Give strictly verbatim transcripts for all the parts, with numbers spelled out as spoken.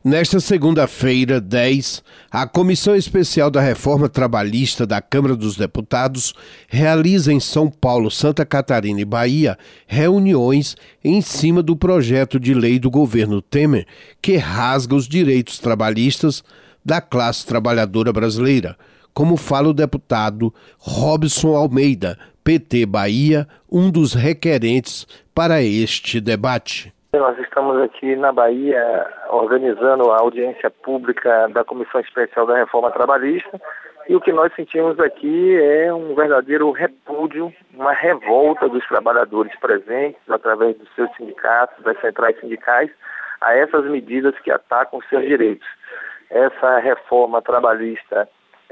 Nesta segunda-feira, dez, a Comissão Especial da Reforma Trabalhista da Câmara dos Deputados realiza em São Paulo, Santa Catarina e Bahia reuniões em cima do projeto de lei do governo Temer que rasga os direitos trabalhistas da classe trabalhadora brasileira, como fala o deputado Robson Almeida, P T Bahia, um dos requerentes para este debate. Nós estamos aqui na Bahia organizando a audiência pública da Comissão Especial da Reforma Trabalhista e o que nós sentimos aqui é um verdadeiro repúdio, uma revolta dos trabalhadores presentes através dos seus sindicatos, das centrais sindicais, a essas medidas que atacam os seus direitos. Essa reforma trabalhista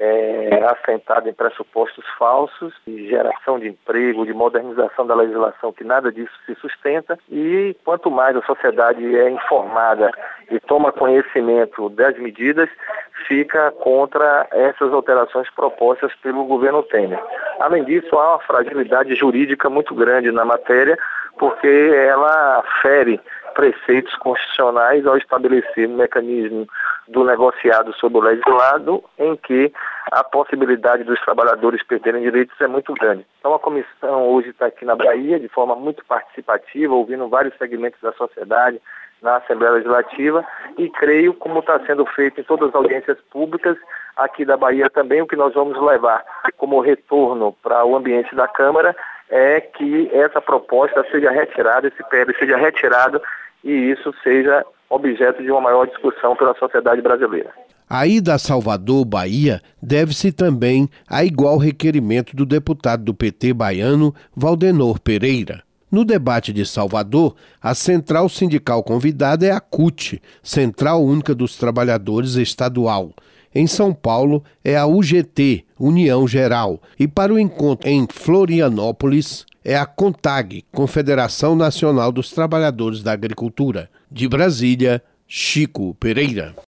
é assentada em pressupostos falsos, de geração de emprego, de modernização da legislação, que nada disso se sustenta, e quanto mais a sociedade é informada e toma conhecimento das medidas, fica contra essas alterações propostas pelo governo Temer. Além disso, há uma fragilidade jurídica muito grande na matéria, porque ela fere preceitos constitucionais ao estabelecer um mecanismo do negociado sobre o legislado, em que a possibilidade dos trabalhadores perderem direitos é muito grande. Então a comissão hoje está aqui na Bahia de forma muito participativa, ouvindo vários segmentos da sociedade na Assembleia Legislativa, e creio, como está sendo feito em todas as audiências públicas aqui da Bahia também, o que nós vamos levar como retorno para o ambiente da Câmara é que essa proposta seja retirada, esse P L seja retirado e isso seja objeto de uma maior discussão pela sociedade brasileira. A ida a Salvador, Bahia, deve-se também a igual requerimento do deputado do P T baiano, Valdenor Pereira. No debate de Salvador, a central sindical convidada é a C U T, Central Única dos Trabalhadores Estadual. Em São Paulo é a U G T, União Geral. E para o encontro em Florianópolis é a CONTAG, Confederação Nacional dos Trabalhadores da Agricultura. De Brasília, Chico Pereira.